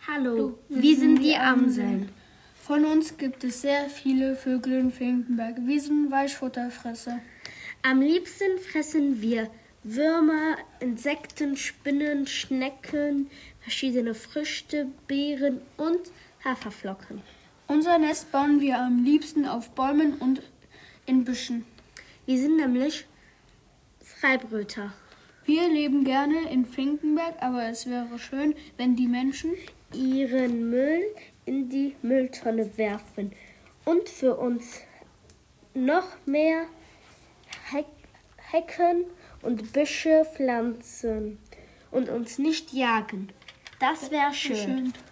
Hallo, wir sind die Amseln. Von uns gibt es sehr viele Vögel in Finkenberg. Wir sind Weichfutterfresser. Am liebsten fressen wir Würmer, Insekten, Spinnen, Schnecken, verschiedene Früchte, Beeren und Haferflocken. Unser Nest bauen wir am liebsten auf Bäumen und in Büschen. Wir sind nämlich Freibröter. Wir leben gerne in Finkenberg, aber es wäre schön, wenn die Menschen ihren Müll in die Mülltonne werfen und für uns noch mehr Hecken und Büsche pflanzen und uns nicht jagen. Das wäre schön.